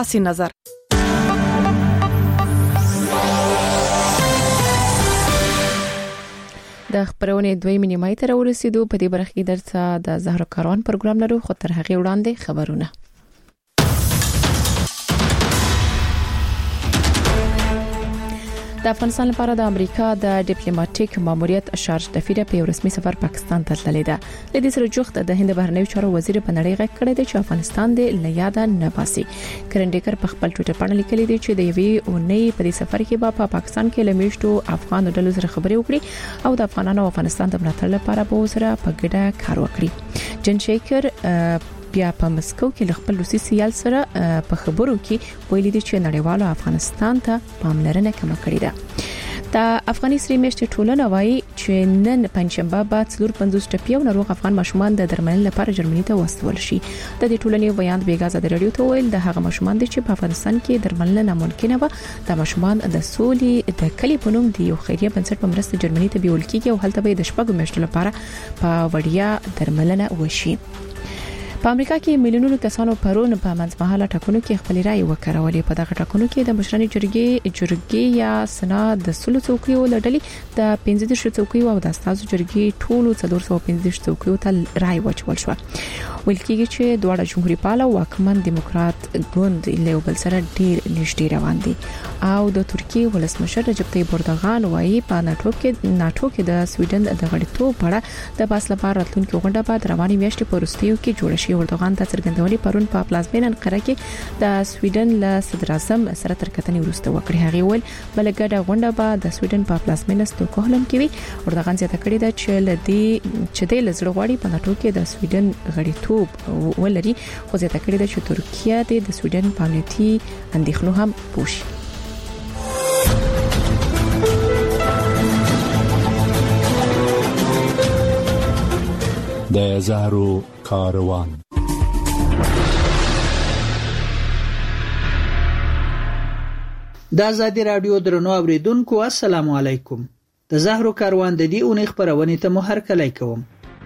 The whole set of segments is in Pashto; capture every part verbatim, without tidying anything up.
اسی نظر د خبرونه دوی منیمای تر ورسېدو په دې برخه کې درڅه د زهرا کاروان پروګرام لرو خو تر هغه وړاندې خبرونه. د افغانستان لپاره د امریکا د ډیپلوماټیک ماموریت شارج دفیر په رسمي سفر پاکستان ته تللی دی. د دې سره جوخت د هند بهرنیو چارو وزیر په نړۍ غږ کړی دی چې افغانستان د لیاده نه باسي. کرنډیکر په خپل ټوئیټر باندې لیکلی دی چې د یوې اونۍ په دې سفر کې به په پاکستان کې لمیشتو افغان ډلو سره خبرې وکړي او د افغانانو او افغانستان د ملاتړ لپاره به سره په ګډه کار وکړي. جن شیکر بیا په مسکو کې خپل روسي سیال سره په خبرو کې ویلي دي چې نړیوالو افغانستان ته پاملرنه کم کړې ده. د افغاني سری میاشتې ټولنه وايي چې نن پنځشنبه بعد څلور پنځوس ټپي او ناروغ افغان ماشومان د درملنې لپاره جرمني ته واستول شي. د دې ټولنې بیان بیګازه د رادیو ته ویل د هغه ماشومان دي چې په افغانستان کې درملنه ناممکنه و. د ماشومان د سولې د کلی په نوم دی یو خیریه بنسټ په مرسته جرمني ته بیول کیږي او هلته به د شپږو میاشتو لپاره په وړیا درملنه وشي. په امریکا کې میلیونونو کسانو پرون په منځمهاله ټاکنو کې خپل رائے وکړولې. په دغه ټاکنو کې د مشرانو جرګې جرګې یا سنا د سلو څوکیو لړلې د پنځه دېرش څوکیو او د استازو جرګې ټولو څلور سوه پنځه دېرش څوکیو ته رائے واچول شو. ویل کېږي چې دواړه جمهوریت پاله واکمن دیموکرات ګوند له بل سره ډیر نږدې روان دي او د ترکیه ولسمشر رجب طیب اردوغان وايي په ناتو کې ناتو کې د سویډن د غړیتوب په اړه د باس لپاره راتلونکي غونډه بعد رواني میاشتې په وروستیو کې جوړه شي. اردوغان د څرګندونې پرون په پلازمینه انقره کې د سویډن له صدر اعظم سره تر کتنې وروسته وکړي. هغه ول بلګډه غونډه به د سویډن په پلازمینه ستوکهولم کې وي. اردوغان زیاته کړې ده چې لدی چې د لزړ غواړي په ناتو کې د سویډن غړیتوب ولري خو زیاته کړې ده چې ترکیه د سویډن په امنیتي اندېښنو هم پوښي. د زهرو کاروان د آزادی رادیو درنو اوریدونکو السلام علیکم. د زهرو کاروان د دې اونۍ خبرونه ته مو هرکلی کوم.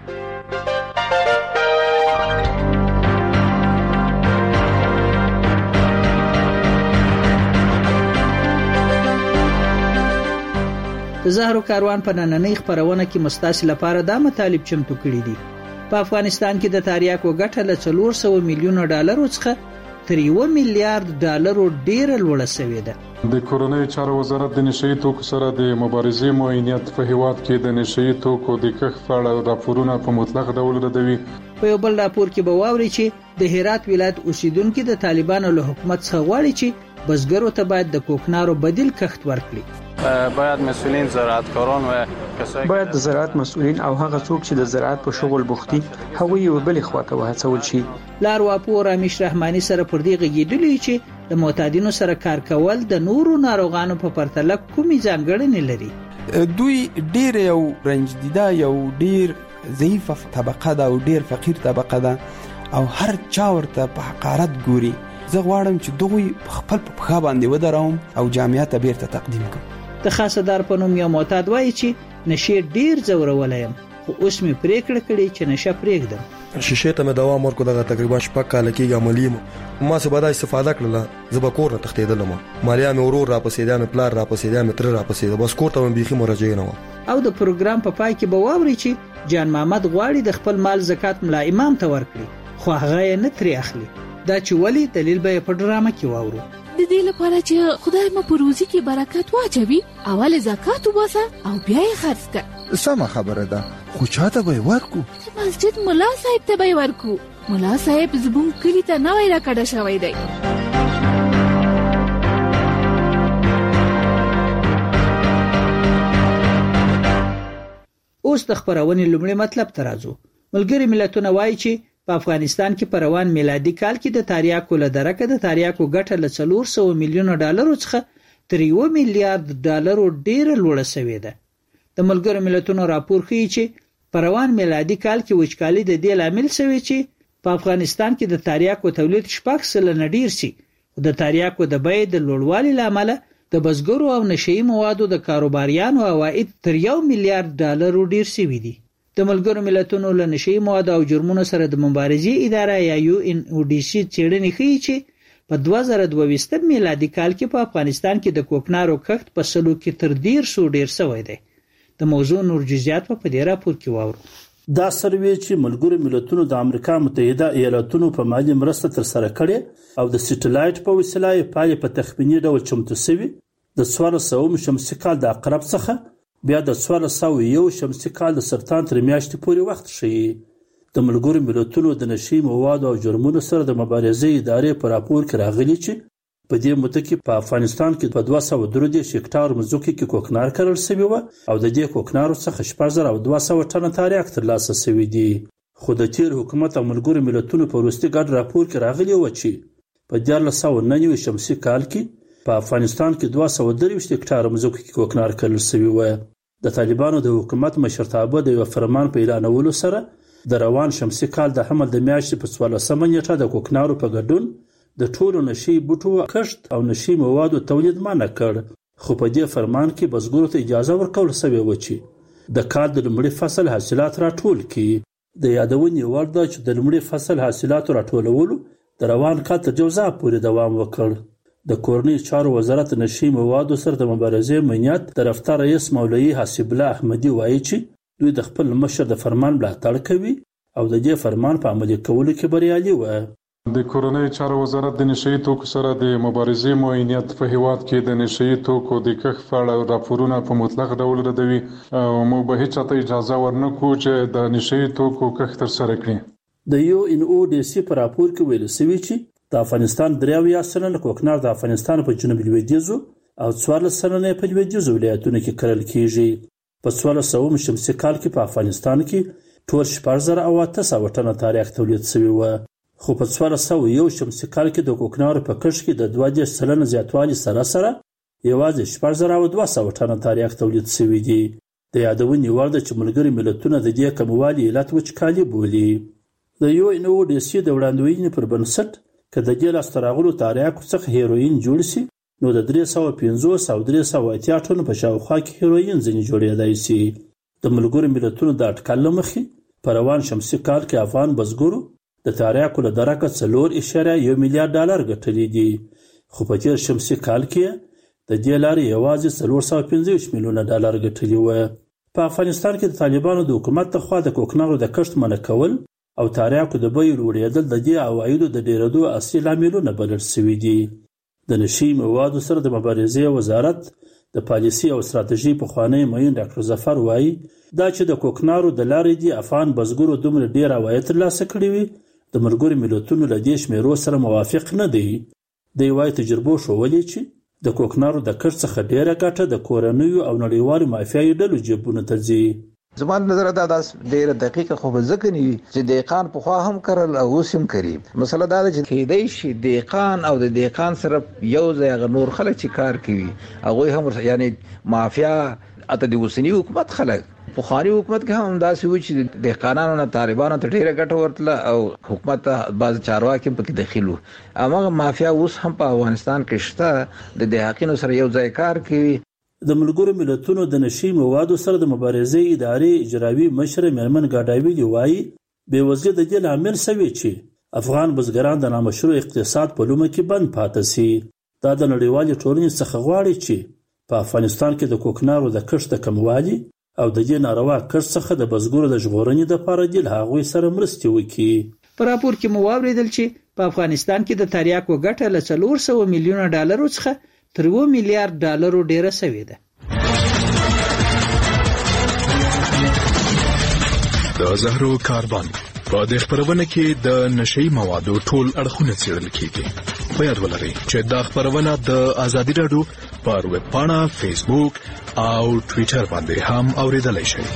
د زهرو کاروان په نننۍ خبرونه کې مستاسي لپاره دا مطالب چمتو کړي دي. په افغانستان کې د تاریاکو ګټه له څلور سوه میلیونه ډالرو څخه تر یو میلیارډ ډالرو ډیره لوړه شوې ده. د کورنۍ چارو وزارت د نشئی توکو سره د مبارزې معاینات په هیواد کې د نشئی توکو د کښت په اړه راپورونه په مطلق ډول ردوي. په یو بل راپور کې به واوري چې د هرات ولایت اوسیدونکو د طالبانو له حکومت څخه غواړي چې بزګرو ته باید د کوکنارو بدیل کښت ورکړي. باید مسؤلین زراعتکاران و کسایی باید د زراعت مسؤلین او هغه څوک چې د زراعت په شغل بوختي هغه یو بل خواته وهڅول شي. لارواپور رامیش رحماني سره پر دې غږیدلی چې د معتادینو سره کار کول د نورو ناروغانو په پرتله کومې ځانګړنې لري. دوی ډیر یو رنجدیده یو ډیر ضعیفه طبقه ده او ډیر فقیر طبقه ده او هر چا ورته په حقارت ګوري. زه غواړم چې دوی خپل په پخا باندې ودرهم او جامعه ته بیرته تقدیم کړم. د خاصدار په نوم یو معتاد وایي چې نشه ډیر زورولای یم خو اوس مې پریکړه کړې چې نشه پرېږدم. شیشه ته مې دوام ورکړ دغه تقریبا شپږ کال کې عملی ما څه بدا استفاده کړله. زه به کور نه تښتېدلم. مالیا مې ورور را پسې دا مې پلار را پسې دا مې تر را پسې بس کور ته مې بيخي مرجع نه و. او د پروګرام په پای کې به واوري چې جان محمد غواړي د خپل مال زکات ملا امام ته ورکړي خو هغه یې نه ترې اخلي. دا چې ولی دلیل به په ډرامه کې واورو. د دې لپاره چې خدای مو په روزي کې برکت واچوي اول زکات وباسه او بیا یې خرڅ کړه. سمه خبره ده خو چاته به ورکو؟ مسجد مولا صاحب ته به ورکو. مولا صاحب زبون کلی ته نوې راکړه شوی دی. اوس د خبرونې لومړی مطلب ته راځو. ملګری ملتونه وایي چې په افغانستان کې په روان میلادي کال کې د تاریاکو له درکه د تاریاکو ګټه له څلور سوه میلیونه ډالرو څخه تر یو میلیارډ ډالرو ډیره لوړه شوې ده. د ملګرو ملتونو راپور ښیي چې په روان میلادي کال کې وچکالي د دې لامل شوی چې په افغانستان کې د تاریاکو تولید شپږ سلنه ډیر شي. د تاریاکو د بیې د لوړوالي لامل د بزګرو او نشئی موادو د کاروباریانو عواید تر یو میلیارډ ډالرو ډیر شوي دي. د ملګرو ملتونو له نشئی موادو او جرمونو سره د مبارزې اداره یا یو ان او ډي سي څېړنې ښیي چې په دوه زره دوه ویشت میلادي کال کې په افغانستان کې د کوکنارو کښت په سلو کې تر ډیر سو ډیر شوی دی. د موضوع نور جزئیات په دې راپور کې واورو. دا سروې چې ملګرو ملتونو د امریکا متحده ایالاتونو په مالي مرسته تر سره کړي او د سټلایټ په وسیله یې پایې په تخمینی ډول چمتو شوی د څوارلس سوه شمسي کال د عقرب څخه بیا د څوارلس سوه یو شمسي کال د سرطان تر میاشتې پورې وخت ښیي. د ملګرو ملتونو د نشي موادو او جرمونو سره د مبارزې ادارې په راپور کې راغلي چې په دې مدته کې په افغانستان کې په دوه سوه درې دېرش هکټار ځمکې کې کوکنار کرل شوی و او د دې کوکنارو څخه شپږ زره او دوه سوه ټنه تریاک ترلاسه شوي دي. خو د تیر حکومت او ملګرو ملتونو په وروستي ګډ راپور کې راغلي و چې په دیارلس سوه نهه نوي شمسي کال کې په افغانستان کې دوه سوه درویشت هکټار ځمکې کې کوکنار کرل شوی و. د طالبانو د حکومت مشرتابه د یو فرمان په اعلانولو سره د روان شمسي کال د حمل د میاشتې په څوارلسمه نیټه د کوکنارو په ګډون د ټولو نشي بوټو کښت او نشي موادو تولید منع کړ. خو په دې فرمان کې بزګرو ته اجازه ورکول شوې و چې د کال د لومړي فصل حاصلات راټول کړي. د یادونې وړ ده چې د لومړي فصل حاصلاتو راټولولو د روان کال تر جوزا پورې دوام وکړ. د کورنۍ چارو وزارت نشي موادو سره د مبارزې امنیت د رفتار رئیس مولوي حسیب الله احمدي وایي چې دوی د خپل مشر د فرمان ملاتړ کوي او د دې فرمان په عملي کولو کې بریالي و. د کورنۍ چارو وزارت د نشئی توکو سره د مبارزې موینیت په هیواد کې د نشئی توکو د کښت په اړه راپورونه په مطلق ډول ردوي او موږ به هیڅ ته اجازه ورنکو چې د نشئی توکو کښت تر سره کړي. د یو ان او ډي سي په راپور کې ویل شوی چې د افغانستان درې اویا سلنه کوکنار د افغانستان په جنوب لویدیځو او څوارلس سلنه په لویدیځو ولایتونو کې کرل کیږي. په څوارلس سوه شمسي کال کې په افغانستان کې ټول شپږ زره او اته سوه ټنه تریاک تولید شوی و. خو په څوارلس سوه یو شمسي کال کې د کوکنارو په کښت کې د دوه دېرش سلنه زیاتوالي سره سره یوازې شپږ زره او دوه سوه ټنه تریاک تولید شوي دي. د یادونې وړ ده چې ملګري ملتونه د دې کموالي علت وچکالي بولي. د یو ان او ډي سي د وړاندوینې پر بنسټ که د دې لاسته راغلو تریاکو څخه هیروین جوړ شي نو د درې سوه پنځوس او درې سوه اتیا ټنو په شاوخوا کې هیروین ځینې جوړېدای شي. د ملګرو ملتونو د اټکل له مخې په روان شمسي کال کې افغان بزګرو د تریاکو له درکه څلور اعشاریه یو میلیارډ ډالر ګټلي دي. خو په تیر شمسي کال کې د دې لارې یوازې څلور سوه پنځه ویشت میلیونه ډالر ګټلي وه. په افغانستان کې د طالبانو د حکومت لخوا د کوکنارو د کښت منع کول او تریاکو د بیو لوړېدل د دې عوایدو د ډېرېدو اصلي لاملونه بلل شوي دي. د نشي موادو سره د مبارزې وزارت د پالیسي او ستراتیژي پخوانی معین ډاکټر ظفر وایي دا چې د کوکنارو د لارې دی افغان بزګرو دومره ډیر عواید ترلاسه کړي وي د ملګرو ملتونو له دې شمیرو سره موافق نه دی. د یوای تجربو ښوولې چې د کوکنارو د کښت څخه ډیره ګټه د کورنیو او نړیوالو مافیایي ډلو جیبونو ته ځي. زما نظر دا داس ډیره دقیقه خو ځکه نه چې دهقان په خوا هم کرل او اوس هم کوي. مسله دا ده چې کېدای شي دهقان او د دهقان سره یو ځای نور خلک چې کار کوي هغه هم یعنی مافیا اته د اوسنی حکومت خلک په خاري حکومت کې هم داسې و چې دهقانانو نه طالبانو ته ډیره ګټه ورتله او حکومت ته بعض چارواکي پکې دخیلو. هغه مافیا اوس هم په افغانستان کې شته د دهقانو سره یو ځای کار کوي. د ملګرو ملتونو د نشي موادو سره د مبارزې ادارې اجرایي مشر میرمن ګاډاوي وایي بېوزلي د دې لامل شوی چې افغان بزګران د نامشروع اقتصاد په لومه کې بند پاتې شي. دا د نړیوالې ټولنې څخه غواړي چې په افغانستان کې د کوکنارو د کښت د کموالي او د دې ناروا کښت څخه د بزګرو د ژغورنې لپاره د هغوی سره مرستې وکړي. په راپور کې مو واوریدل چې په افغانستان کې د تریاکو ګټه له څلور سوه میلیونه ډالرو څخه تر اووه میلیارډ ډالرو ډیره شوې ده. د زهرو کاروان په دې خبرونه کې د نشئی موادو ټول اړخونه څېړل کیږي. په یاد ولرئ چې دا خبرونه د ازادي راډیو پر ویب پاڼه، فیسبوک او ټویټر باندې هم اوریدلای شئ.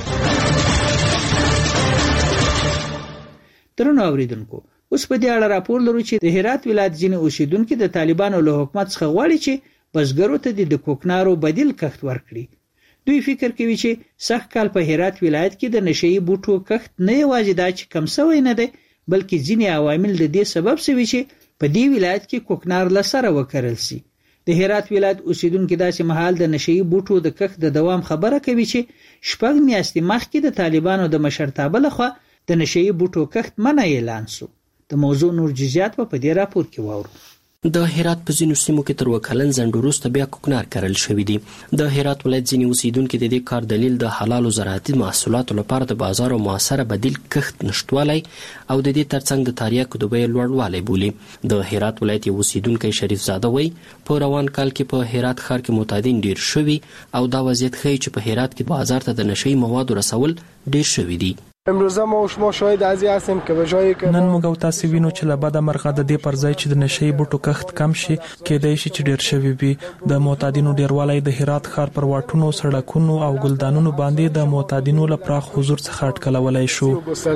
ترنو اوریدونکو اوس په دې اړه راپور لرو چې د هرات ولایت ځینې اوسیدونکو د طالبانو له حکومت څخه غواړي چې بزګرو ته د کوکنارو بدیل کښت ورکړي. دوی فکر کوي چې سږ کال په هرات ولایت کې د نشئی بوټو کښت نه یوازې دا چې کم شوی نه دی بلکې ځینې عوامل د دې سبب شوي چې په دې ولایت کې کوکنار له سره وکرل شي. د هرات ولایت اوسیدونکو داسې مهال د نشئی بوټو د کښت د دوام خبره کوي چې شپږ میاشتې مخکې د طالبانو د مشرتابه لخوا د نشئی بوټو کښت منع اعلان شو. د موضوع نور جزئیات په دې راپور کې واورو. د هرات په ځینو سیمو کې تر وکلن ځنډ وروسته بیا کوکنار کرل شوي دي. د هرات ولایت ځینې اوسیدونکي د دې کار دلیل د حلالو زراعتي محصولاتو لپاره د بازار او موثره بدیل کښت نشتوالی او د دې ترڅنګ د تریاکو د بیې لوړوالی بولي. د هرات ولایت یو اوسیدونکی شریف زاده وایي په روان کال کې په هرات ښار کې معتادین ډیر شوي او دا وضعیت ښیي چې په هرات کې بازار ته د نشهیي موادو رسول ډیر شوي دي. امروزه ما و شما شاهد از این هستیم که به جایی که نن موږ او تاسو وینو چې له بده مرغه د دې پر ځای چې د نشهیي بوټو کښت کم شي کېدای شي چې ډیر شوي وي. د معتادینو ډیروالی د هرات ښار پر واټونو، سړکونو او ګلدانونو باندې د معتادینو له پراخ حضور څخه اټکلولی شو.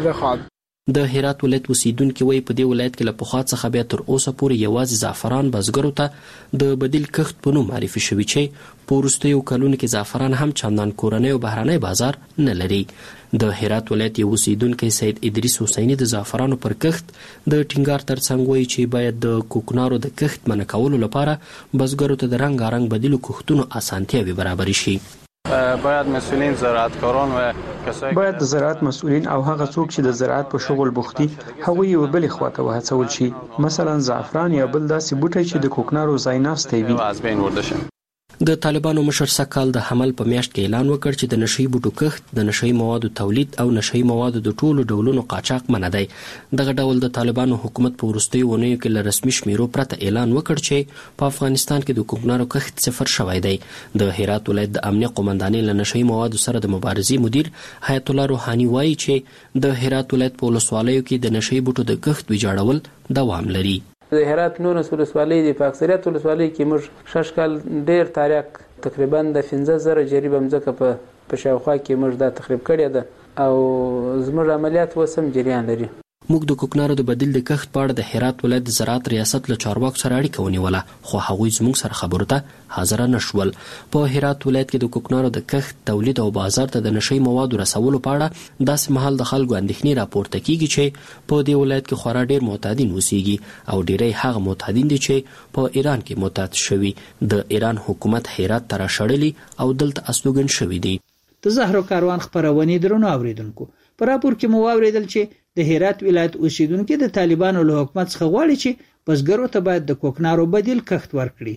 د هرات ولایت اوسیدونکي وایي په دې ولایت کې له پخوا څخه بیا تر اوسه پورې یوازې زعفران بزګرو ته د بدیل کښت په نوم معرفي شوي چې په وروستیو کلونو کې زعفران هم چندان کورنی او بهرنی بازار نه لري. د هرات ولایت یو اوسیدونکی سید ادریس حسیني د زعفرانو پر کښت د ټینګار ترڅنګ وایي چې باید د کوکنارو د کښت منع کولو لپاره بزګرو ته د رنګارنګ بدیلو کښتونو اسانتیاوې برابرې شي. باید مسئولین زراعتکاران و کسایی باید د زراعت مسئولین او هغه څوک چې د زراعت په شغل بوختي هغوی یو بل خواته وهڅول شي، مثلا زعفران یا بل داسې بوټی چې د کوکنارو ځای ناستی وي. از بین برده شي. د طالبانو مشر سکال د حمل په میاشت کې اعلان وکړ چې د نشهیي بوټو کښت، د نشهیي موادو تولید او نشهیي موادو د ټولو ډولونو قاچاق منع دی. دغه ډول د طالبانو حکومت په وروستیو اونیو کې له رسمي شمیرو پرته اعلان وکړ چې په افغانستان کې د کوکنارو کښت صفر شوی دی. د هرات ولایت د امنیه قومندانۍ له نشهیي موادو سره د مبارزې مدیر حیات الله روحاني وایي چې د هرات ولایت په ولسوالیو کې د نشهیي بوټو د کښت ویجاړول دوام لري. د هرات نورس ولسوالۍ د په اکثریت ولسوالۍ کې موږ شش کال ډیر تاریخ تقریبا د پنځه زره جریبه مځکه په په شاوخوا کې موږ دا تخریب کړې ده او زموږ عملیات وسم جریان لري. موږ د کوکنارو د بدیل د کښت په اړه د هرات ولایت د زراعت ریاست له چارواکو سره اړیکه ونیوله خو هغوی زموږ سره خبرو ته حاضره نه شول. په هرات ولایت کې د کوکنارو د کښت، تولید او بازار ته د نشهیي موادو رسولو په اړه داسې مهال د خلکو اندېښنې راپورته کیږي چې په دې ولایت کې خورا ډیر معتادین اوسیږي او ډیری هغه معتادین دي چې په ایران کې معتاد شوي. د ایران حکومت هرات ته راشړلي او دلته استوګن شوي دي. د زهرو کاروان خپرونې درنو اوریدونکو، په راپور کې مو واوریدل چې د هرات ولایت اوسیدونکو د طالبانو له حکومت څخه غواړي چې بزګرو ته باید د کوکنارو بدیل کښت ورکړي.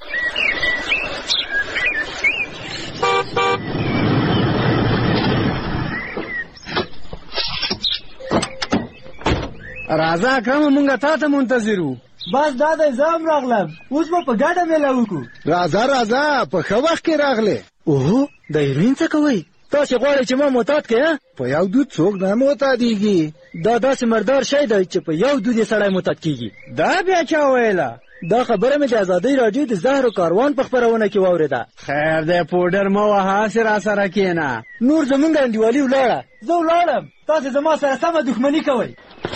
راځه اکرم مونږه تا ته منتظر وو. بس دا د زام راغلم، اوس به په ګډه میله وکړو. راځه راځه په ښه وخت کې راغلې. اوه د هیروین څه کوئ؟ تاسې غواړئ چې ما معتاد کړئ؟ په یو دود څوک نه معتادېږي. دا داسې مردار شی دی چې په یو دود یې سړی معتاد کېږي. دا بیا چا ویله؟ دا خبره مې د ازادۍ راډیو د زهرو کاروان په خپرونه کې واورېده. خیر دی پوډر مه وهه، هسې راسره کښېنه. نور زمونږ انډیوالي ولاړه، زه ولاړم، تاسې زما سره سمه دښمني کوئ.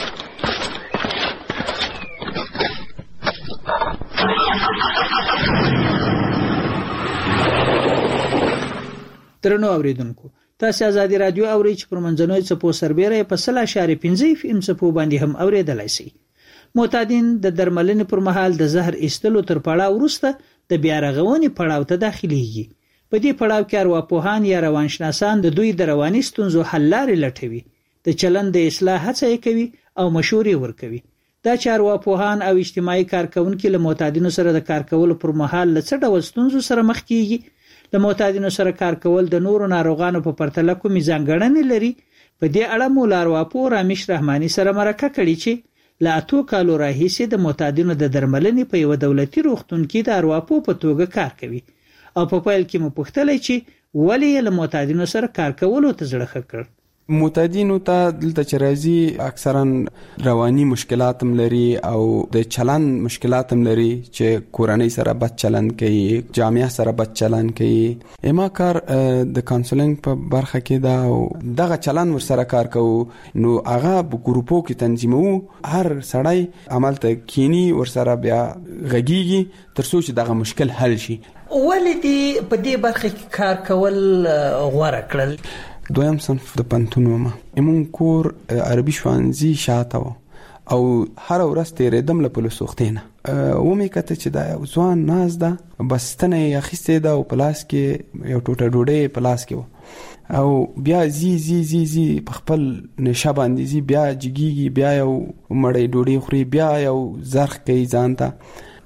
درنو اوریدونکو، تاسو ازادي رادیو اورئ چې پر منځنوي څپو سربېره په سل اشاریه پنځه اف ام څپو باندې هم اوریدلای شئ. معتادین د درملنې پر مهال د زهر ایستلو تر پړاو وروسته د بیا رغونې پړاو ته داخليږي. په دې پړاو کې ارواپوهان یا روانشناسان د دوی د رواني ستونزو حل لارې لټوي، د چلند د اصلاح هڅه کوي او مشورې ورکوي. دا چې ارواپوهان او اجتماعي کارکونکي له معتادینو سره د کار کولو پر مهال له څه ډول ستونزو سره مخ کیږي. د معتادینو سره کار کول د نورو ناروغانو په پرتله کومې ځانګړنې لري. په دې اړه مو له ارواپوه رامیش رحماني سره مرکه کړې چې له اتو کالو راهیسې د معتادینو د درملنې په یو دولتي روغتون کې د ارواپوه په توګه کار کوي او په پیل کې مو پوښتلې چې ولې له معتادینو سره کار کولو ته زړه ښه کړ. معتادینو ته دلته چې راځي اکثرا رواني مشکلات هم لري او د چلند مشکلات هم لري چې کورنۍ سره بد چلند کوي، جامعه سره بد چلند کوي. اما کار د کانسلینګ په برخه کې دا او دغه چلند ورسره کار کوو نو هغه په ګروپو کې تنظیمو. هر سړی عمل ته کینی ورسره بیا غږیږي تر څو چې دغه مشکل حل شي. ولې دې په دې برخه کې کار کول غوړه کړل؟ دویم صنف د پنتون ومه امون کور عربي شوانزي شاته و او هر ورځ تیرېدم له پولیسو وختینه ومې کته چې دا ځوان ناز ده بس تنه یې اخیستې ده او پلاس کې یو ټوټه ډوډۍ پلاس کې و او بیا زی زی زی زی په خپل نشه باندې زی بیا جګیږي، بیا یو مړی ډوډۍ خوري، بیا یو زرخ کوي ځان ته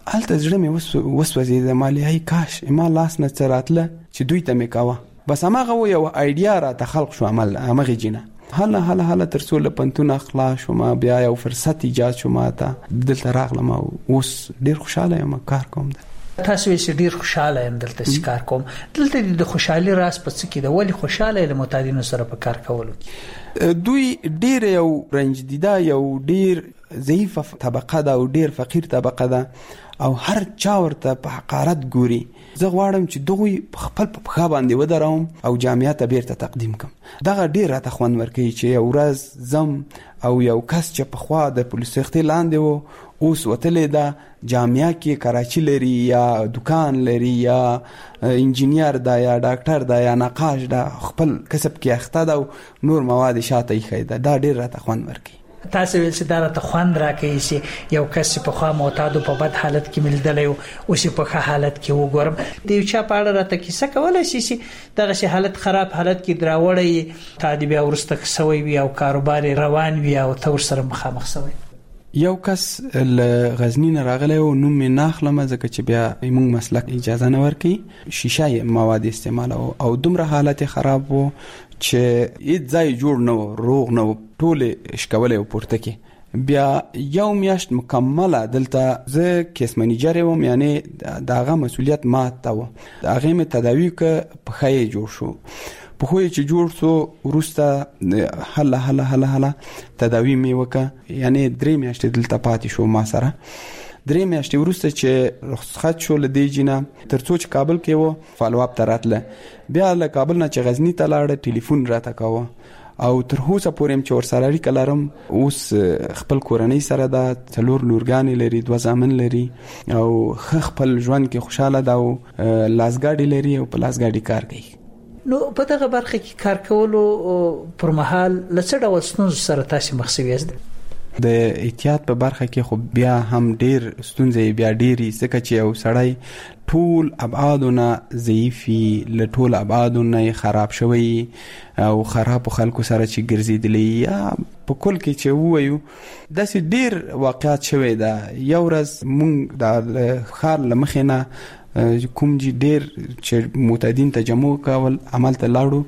هلته زړه مې وسوځېد مالیه کاش ما لاس نه څه راتله چې دوی ته مې کوه بس هماغه و یو ایډیا راته خلق شو عمل همغې جینه هله هله هله تر څو له پنتونه خلاص شوم بیا یو فرصت ایجاد شو ماته دلته راغلم اوس ډېر خوشحاله یم کار کوم تاسو یې ډېر خوشاله یم دلته چې کار کوم دلته د خوشحالي راز په څه کې ده ولې خوشاله له معتادینو سره په کار کولو دوی ډېر یو رنج دیده یو ډېر ضعیفه طبقه ده او ډېر فقیر طبقه ده او هر چا ورته په حقارت ګوري زه غواړم چې دغوی خپل په پښه باندې ودروم او جامعه ته بیرته تقدیم کوم دغه ډېر راته خوند ورکوي چې یو ورځ زم او یو کس چې پخوا د پولیس اختې لاندې و اوس وتلی ده جامعه کې کراچي لري یا دکان لري یا انجینیر ده یا ډاکټر ده یا نقاش ده خپل کسب کې اخته ده او نور مواد شاته ایښی ده دا ډېر راته خوند ورکوي تاسو ویل چې دا راته خوند راکوي چې یو کس په خوا معتاد په بد حالت کې ملدلی او اوس په ښه حالت کې وګورم د یو چا په اړه راته کیسه کولی شي چې دغسې حالت خراب حالت کې دراوړی تا دې بیا وروسته سوی وي او کاروبار روان وي او ته ورسره مخامخ سوی یو کس له غزنی نه راغلی و نوم مې نه اخلم ځکه چې بیا موږ مسلک اجازه نه ورکوي شیشه مواد استعمالوه او دومره حالت خراب و چې هیڅ ځای جوړ نه و روغ نه و ټولې شکولی و پورته کې بیا یو میاشت مکمله دلته زه کیس منیجر وم یعنې د هغه مسؤلیت ما ته و د هغې مې تداوي که پښه یې جوړ شو پښه یې چې جوړ شو وروسته هله هله هله هله تداوي مې وکړه یعنې درې میاشتې دلته پاتې شو ما سره درې میاشتې وروسته چې رخصت شو له دې جینه تر څو چې کابل کې و فالو اپ ته راتله بیا له کابل نه چې غزني ته لاړه ټلیفون راته کوه او تر اوسه پورې چې ورسره اړیکه لرم اوس خپل کورنۍ سره ده څلور لورګانې لري دوه زامن لري او ښه خپل ژوند کې خوشحاله ده او لاسګاډي لري او په لاسګاډي کار کوي نو په دغه برخه کې کار کولو پر مهال له څه ډول ستونزو سره تاسو مخ شوي یاست د احتیاط په برخه کې خو بیا هم ډیر ستونزې بیا ډیری ځکه چې یو سړی ټول ابعادونه ضعیفي له ټول ابعادونه خراب شوی او خراب خلکو سره چې ګرځېدلی یا په کل کې چې ووایو داسې ډیر واقعات شوی ده یو ورځ مونږ د ښار له مخې نه کوم چې ډیر چې معتادین ته جمع کول عمل ته لاړو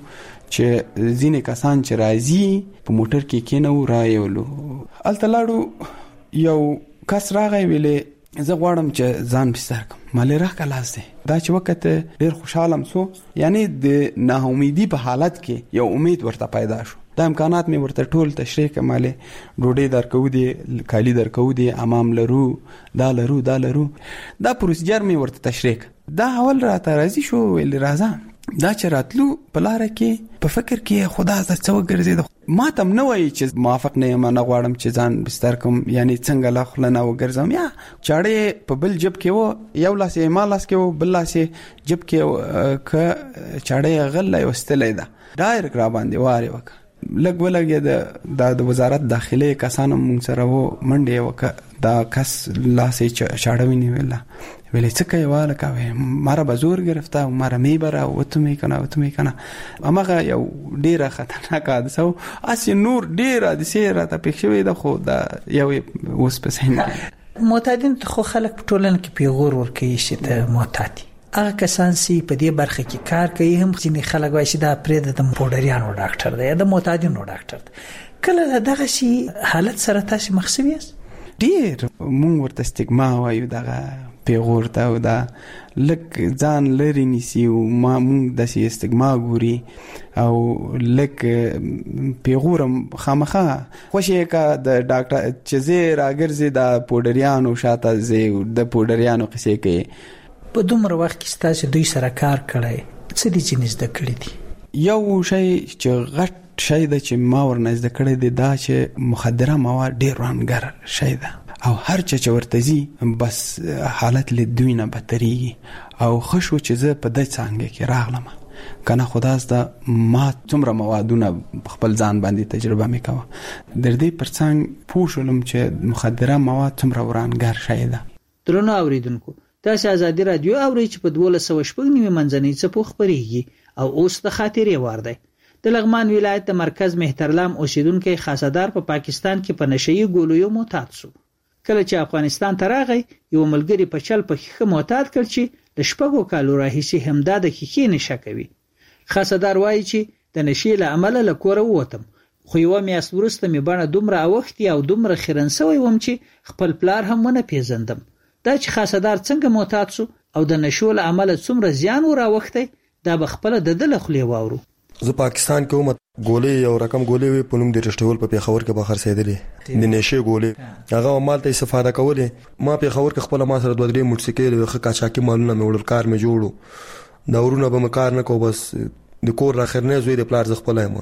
چې ځینې کسان چې راځي په موټر کې کېنو رایولو هلته لاړو یو کس راغی ویلې زه غواړم چې ځان بستر کړم مالې راکړه لاس دی دا چې وکته ډېر خوشحالم سو یعنی د ناامیدي په حالت کې یو امید ورته پیدا شو دا امکانات مې ورته ټول تشریح کړم مالې ډوډۍ درکو دي کالي درکو دي امام لرو دا لرو دا لرو دا پروسیجر مې ورته تشریح کړ دا اول راته راضي شو ویل راځه دا چې راتلو په لاره کې په فکر کې خدا زه څه وګرځېد ما ته نه وایي چې موافق نه یم نه غواړم چې ځان بستر کوم یعنی څنګه له خوله نه وګرځم یا چاړې په بل جب کې و یو لاس یې ما لاس کې و بل لاس یې جب کې که چاړې غله وستلی ده ډایرک را باندې وارې وکړه لږ ولګېده د وزارت داخلې کسانو مونږ سره و منډې یې وکړه دا کس لاس یې چاړه ونیوله ویلی څه کوې والکه وی ما را به زور گرفته ما را میبره و تو میکنه و تو میکنه هماغه یو ډیره خطرناک حادثه و هسې نور ډیر حادثې راته پېښ شوې ده خو دا یو اوس پسې معتادین خو خلک په ټولنه کې پیغور ورکوي چې ته معتاد دي هغه کسان چې په دې برخه کې کار کوي هم ځینې خلک وایي چې دا پرېږده د پوډریانو ډاکټر دی یا د معتادینو ډاکټر دی کله له دغسې حالت سره تاسې مخ شوي یاست ډېر مونږ ورته استګما وایو دغه پیغور ته او دا لږ ځان لرې نیسي او ما مونږ داسې استګما ګوري او لږ پیغور هم خامخا خوښ یې که د ډاکټر چې زه راګرځې د پوډریانو شاته ځې د پوډریانو قصې کوي په دومره وخت کې ستاسې دوی سره کار کړی څه دي چې زده کړي دي یو شی چې غټ شی ده چې ما ورنه زده کړی دی دا چې مخدره مواد ډېر ورانګر شی ده او هر چا چې ورته ځي بس حالت له دوی نه بدتریږي او ښه شو چې زه په دې څانګه کې راغلم کنه خدا زده ما څومره موادونه خپل ځان باندې تجربه مې کوه در دې پر څنګ پوه شولم چې مخدره مواد څومره ورانګر شی ده درنو اوریدونکو تاسو ازادي رادیو اورئ چې په دولس سوه شپږ نوي منځنۍ څپو خپرېږي او اوس د خاطرې وار دی د لغمان ولایت د مرکز مهترلام اوسیدونکو خاصدار په پا پاکستان کې په نشئی ګولیو معتاد شو کله چې افغانستان ته راغی یو ملګری په چل په خخه معتاد کړ چې د شپږو کالو راهیسې همدا د خخې نشه کوي. خاصدار وایي چې د نشې له امله له کوره ووتم، خو یو میاشت وروسته مې بڼه دومره اوښتې او دومره خیرن سوی وم چې خپل پلار هم ونه پیژندم. دا چې خاصدار څنګه معتاد سو او د نشو له امله څومره زیان وراوښتی دا به خپله د ده له خولې واورو. زه پاکستان کې وم، ګولې یو رقم ګولې وې په نوم د رشتول په پیښور کې به خرڅېدلې د نشې ګولې، هغه مال ته استفاده کولې. ما پیښور کې خپل ما سره دوه درې موټرسایکل وې، ښه قاچاقي مالونه مې وړل، کار مې جوړو، دا ورونه به مې کار نه کو، بس د کور را خیر نه زوی د پلار ز خپل یم،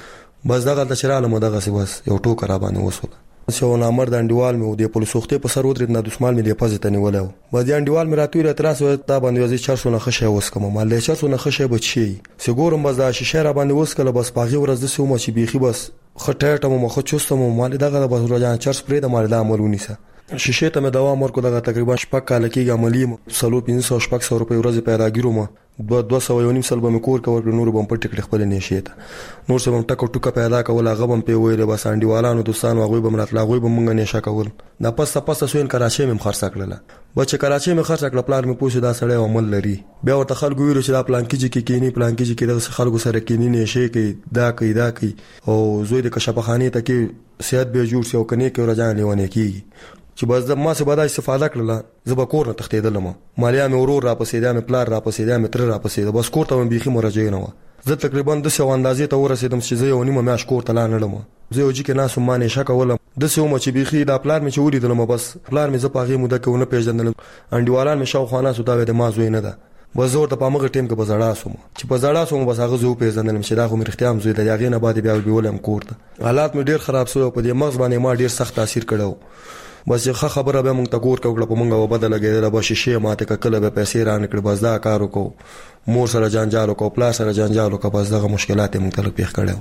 بس دغه ته چراله مو دغه سی بس یو ټوکر را باندې وسوله. یو نامر د انډیوال مې د پولیسو وختې په سر ودرېد، نه دسمال مې د پزې ته نیولی و، بس د انډیوال مې راتوی اعتراض وکړ دا باندې وځي چرسو نه ښه شی وڅکم، ما له چرسو نه ښه شی به چی چې ګورم بس دا شیشه را باندې وڅکله، بس په هغې ورځ داسې ومه چې بیخي بس ښه ټیټه وم، ښه چسته وم، ما دغه بس ورجانه چرس پرېږده، ما دا عمل ونیسه. شیشې ته مې دوام ورکړو، دغه تقریبا شپږ کاله کېږي عملي یم، څلور پنځه سوه شپږ سوه روپۍ ورځې پیداګیر وم، دوه دوه سوه یو نیم سل به مې کور کې ورکړل، نور به مې پټې کړې خپلې نشې ته، نور څه به مې ټکه ټوکه پیدا کول، هغه به مې پرې ویلې، بس انډیوالانو دوستانو هغوی به مې راتله، هغوی به مونږ نشه کول. دا پسته پسته سوین کراچۍ مې هم خرڅه کړله، بس چې کراچۍ مې خرڅه کړه پلار مې پوه شو دا سړی عمل لري، بیا ورته خلکو ویلو چې دا پلانکي چې کې کینی پلانکي چې کې دغسې خلکو سره کینی نشې کوي، دا کوي دا کوي، او زوی د کشپخانې ته کې صحت به جوړ شي او که نیکې ورجانه لیونی کېږي، چې بس ما څه به دا استفاده کړله، زه به کور نه تښتېدلم، مالیا مې ورور راپسېدی، مې پلار راپسېدی، مې تره راپسېده، بس کور ته مې بیخي مراجعه نه وه. زه تقریبا داسې یو اندازې ته ورسېدم چې زه یو نیمه میاشت کور ته لا نړم، زه یو جي کې ناست وم، ما نشه کولم، داسې ومه چې بیخي دا پلار مې چې ولیدلم، بس پلار مې زه په هغې موده کې ونه پېژندلم، انډیوالان مې شاوخوا ناست وو، دا به د ما زوی نه ده، بس زه ورته په همغه ټیم کې به زړه سوم، چې په زړه سوم بس هغه زه وپېژندلم چې دا خو مې رښتیا هم زوی ده. د هغې نه بعد بیا بیولم کور ته، حالات مې ډېر خراب سوی او په دې مغز باندې ما ډېر سخت تاثیر کړی و. بس ښه خبره بیا مونږ ته کور کې وکړه، په مونږ به بده لګېدله، بس شیشې ماتې کړه، کله به پیسې رانه کړې، بس دا کار وکړو، مور سره جنجال وکړو، پلار سره جنجال وکړه، بس دغه مشکلات یې مونږ ته لږ پېښ کړی و.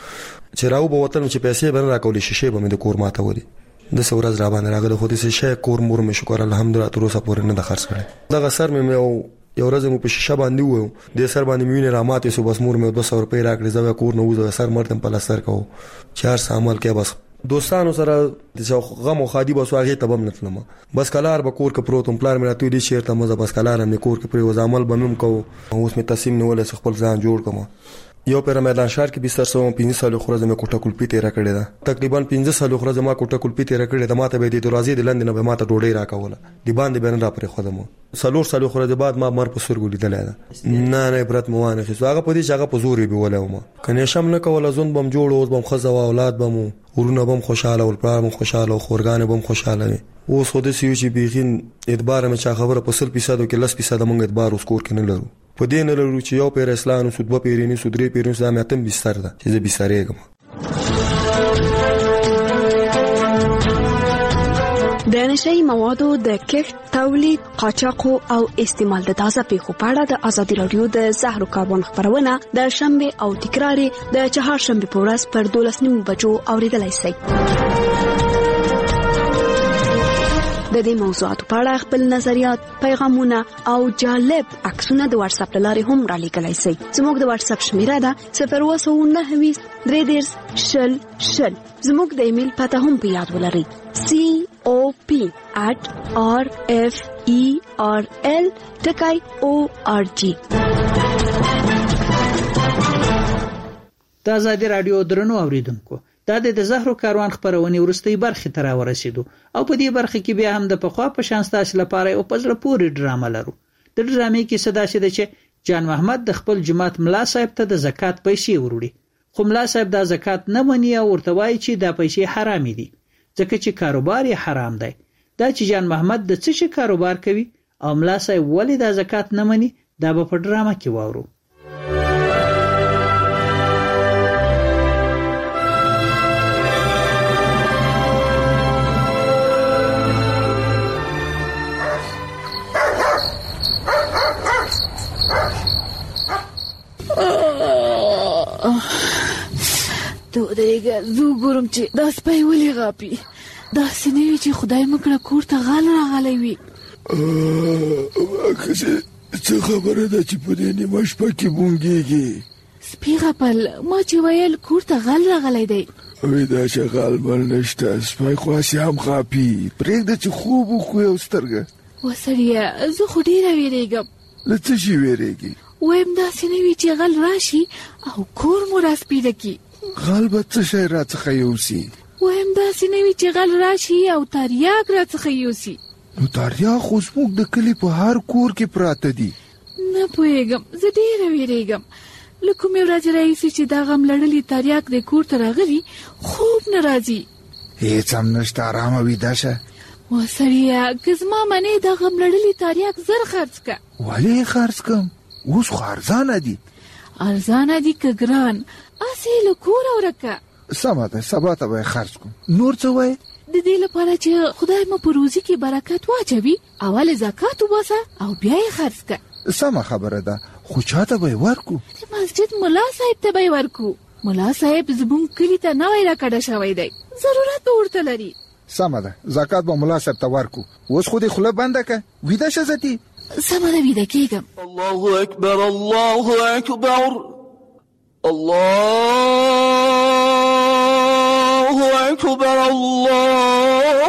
چې راوبوتلم چې پیسې به نه راکولې، شیشې به مې د کور ماتولې، داسې ورځ را باندې راغله، خو داسې شی کور مور مې شکر الحمدلله تر اوسه پورې نه ده خرڅ کړی. دغه سر مې یو ورځ مو په شیشه باندې وویو، دې سر باندې مې وینې را ماتې سو، بس مور مې دوه سوه روپۍ راکړې، زه بیا کور نه وځم، سر مرتم پلستر کوو چې هر څه عمل کوې، بس دوستانو سره د غم او خادي بس هغې ته به هم نه تلم، بس کلار به کور کې پروت وم، پلار مې راته ویلي چېرته مه ځه، بس کلار هم مې کور کې پرېوځه، عمل به مې هم کوو، اوس مې تصمیم نیولی چې خپل ځان جوړ کړم. یو پیر میدان ښار کې بستر سوم، پنځه څلوېښت ورځې مې کوټه کلپي تېره کړې ده، تقریبا پنځه څلوېښت ورځې ما کوټه کلپي تېره کړې ده، ما ته به یې د دروازې د لاندې نه به ما ته ډوډۍ راکوله، د باندې به نه را پرېښودم، څلور څلوېښت ورځې بعد ما مر په سترګو لیدلی ده، نه نه عبرت مې وانخېست، هغه په دې چې هغه په زور یې بیولی وم، که نېشه م نه کوله، ژوند به م جوړ و، اوس به م ښځه وه، اولاد به مو، ورونه به م خوشحاله ول، پلار به م خوشحاله و، خورګانې به م خوشحاله وې. اوس خو داسې یو چې بیخي اعتباره مې چا خبره په سل فیصدو کې لس فیصده موږ اعتبار اوس کور کې نه لرو، په دې نه لرو چې یو پیر اصلاح نوسو، دوه پیرې نیسو، درې پیرې نیسو، دا مې اتم بستر ده چې زه بسترېږم. د نشهیي موادو د کښت، تولید، قاچاق او استعمال د تازه پیښو په اړه د ازادي راډیو د زهرو کاربن خپرونه د شنبه او تکراري د چهارشنبه په ورځ پر دولس نیمو بجو اوریدلای شئ. د دې موضوعاتو په اړه خپل نظریات، پیغامونه او جالب عکسونه د واتس اپ لارې هم را لیږلی شئ. زموږ د واتس اپ شمیره ده صفر اووه سوه نهه ویشت درې دېرش شل شل. زموږ د ایمیل پته هم په یاد ولرئ: سی او پی at r f e r l ټکی او ار جی. د ازادي راډیو درنو اوریدونکو، دا د زهرو کاروان خپرونې وروستۍ برخې ته راورسېدو او په دې برخه کې بیا هم د پخوا په شان ستاسو لپاره یو په زړه پورې ډرامه لرو. د ډرامې کیسه داسې ده چې جان محمد د خپل جماعت ملا صاحب ته د زکات پیسې وروړي، خو ملا صاحب دا زکات نه مني او ورته وایي چې دا پیسې حرامې دي ځکه چې کاروبار یې حرام دی. دا چې جان محمد د څه شي کاروبار کوي او ملا صاحب ولې دا زکات نه مني، دا به په ډرامه کې واورو. ته ودرېږه، زه وګورم چې دا سپی ولې غاپي. داسې نه وي چې خدای مکړه کور ته غل راغلی وي. ښځې څه خبره ده چې په دې نیمه شپه کې بونګېږي؟ سپي غپل، ما چې ویل کور ته غل راغلی دی. وې دا شغال بل نشته سپای خواسی هم خاپي پرېږده چې خوب وکړو یو سترګه وسړیه زه خو ډېره ویرېږم له څه شي ویرېږي وایم داسې نه وي چې غل راشي او کور مو راسپیده کړي غل به څه شی راڅخه یوسي وایم داسې نه وي چې غل راشي او تریاک راڅخه یوسي نو تریاک خو زموږ د کلي په هر کور کې پراته دي نه پوهېږم زه ډېره ویرېږم له کومې ورځې راهیسې چې دا غم لړلي تریاک دې کور ته راغلي خوب نه راځي هېڅ هم نشته ارامه ویده شه وسړیه که زما منې دا غم لړلي تریاک زر خرڅ که ولې یې خرڅ کړم اوس خو ارزانه دي ارزانه دي که ګران هسې له کوره ورکه سمه ده سبا ته به یې خرڅ کړم نور څه وایې د دې لپاره چې خدای مو په روزي کې برکت واچوي اول زکات وباسه او بیا یې خرڅ که سمه خبره ده خو چاته به یې ورکو د مسجد ملا صاحب ته به یې ورکو ملا صاحب زموږ کلي ته نوی راکډه شوی دی ضرورت به ورته لري سمه ده زکات به ملا صاحب ته ورکو اوس خو دې خوله بنده که ویده شه زتي سمه ده ویده کېږم الله اکبر الله اکبر الله اکبر الله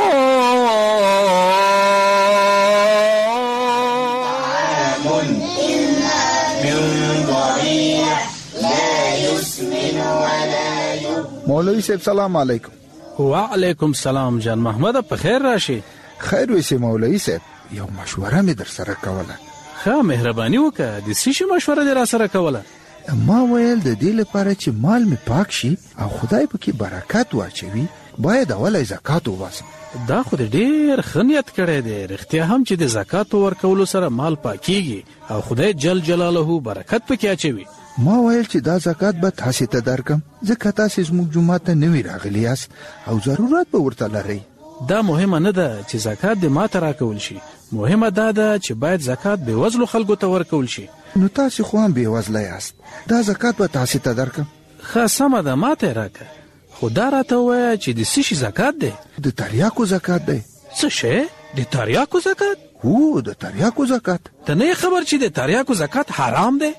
مولوی صاحب سلام علیکم. وعلیکم سلام جان محمد په خیر راشي. خیر وسی مولوی صاحب یو مشوره می در سره کوله. ښه مهرباني وکړه د څه شي مشوره در سره کوله؟ ما ویل د دې لپاره چې مال می پاک شي او خدای پکې برکت واچوي باید اول زکات وباسم. دا خو ډېر ښه نیت کړی دی. رښتیا هم چې د زکات ورکولو سره مال پاکیږي او خدای جل جلاله برکت پکې اچوي. ما ویل چې دا زکات به تاسو ته درکم ځکه تاسو زموږ جمعه ته نوی راغلی یاست او ضرورت به ورته لرئ. دا مهمه نه ده چې زکات د ماته راکول شي، مهمه دا ده چې باید زکات بې وزلو خلکو ته ورکول شي. نو تاسو خو هم بې وزله یاست، دا زکات به تاسو ته درکم. ښه سمه ده ماته راکه، خو دا راته ووایه چې د څه شي زکات دی؟ د تریاکو زکات دی. څه شی؟ د تریاکو زکات؟ هو د تریاکو زکات. ته نه خبر چې د تریاکو زکات حرام دی؟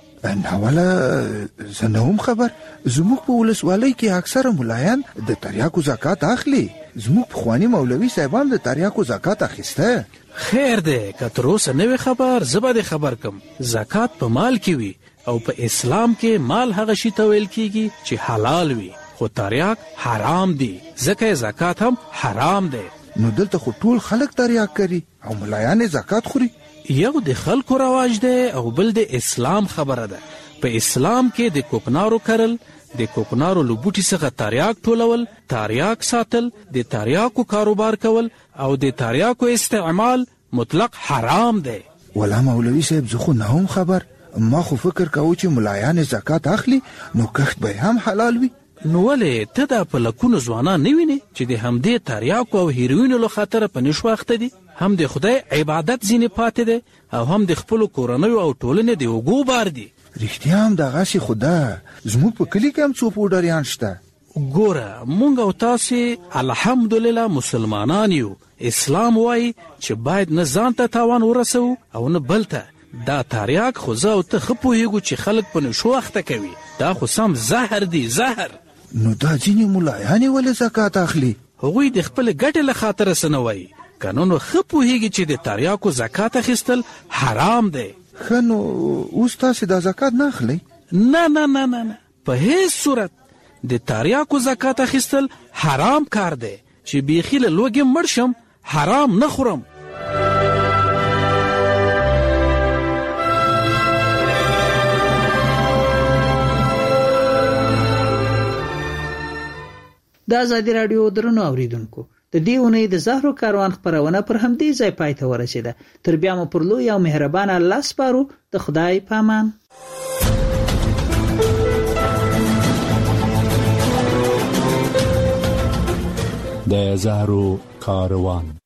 ناوله زه نه هم خبر. زموږ په ولسوالۍ کې اکثره ملایان د تریاکو زکات اخلي. زموږ پخواني مولوي صاحبان د تریاکو زکات اخیسته. خیر دی که تر اوسه نه وي خبر زه به دې خبر کم. زکات په مال کې وي او په اسلام کې مال هغه شي ته ویل کیږي چې حلال وي، خو تریاک حرام دی ځکه زکات هم حرام دی. نو دلته خو ټول خلک تریاک کوي او ملایان زکات خوري. یو د خلکو رواج دی او بل د اسلام خبره ده. په اسلام کې د کوکنارو کرل، د کوکنارو له بوټي څخه تریاک ټولول، تریاک ساتل، د تریاکو کاروبار کول او د تریاکو استعمال مطلق حرام دی. ولا مولوي صاحب زه خو نه هم خبر. ما خو فکر کوم چې ملایان زکات اخلي نو کښت به هم حلال وي. نو ولې ته دا په لکونو ځوانان نه وینې چې د همدې تریاکو او هیروینو له خاطره په نشو اخته دي؟ هم د خدای عبادت ځینې پاتې دی او هم د خپلو کورنیو او ټولنې د اوږو بار دي. رښتیا هم دغسې خو ده. زموږ په کلي کې هم څو پوډریان شته. ګوره مونږ او تاسې الحمدلله مسلمانان یو. اسلام وایي چې باید نه ځان ته تاوان ورسوو او نه بل ته. دا تریاک خو زه او ته ښه پوهېږو چې خلک په نشو اخته کوي. دا خو سم زهر دی زهر. نو دا ځینې ملایانې ولې زکات اخلي؟ هغوی د خپلې ګټې له خاطره څه نه وایي. که نو ښه پوهېږي چې د تریاکو زکات اخیستل حرام دی. ښه نو اوس تاسې دا زکات نه اخلئ؟ نه نه نه نه نه په هیڅ صورت. د تریاکو زکات اخیستل حرام کار دی چې بیخي له لوږې مړ شم حرام نه خورم. د ازادي راډیو درنو اوریدونکو د دې اونۍ د زهرو کاروان خپرونه پر همدې ځای پای ته ورسېده. تر بیا مو پر لوی او مهربان الله سپارو. د خدای پامان. د زهرو کاروان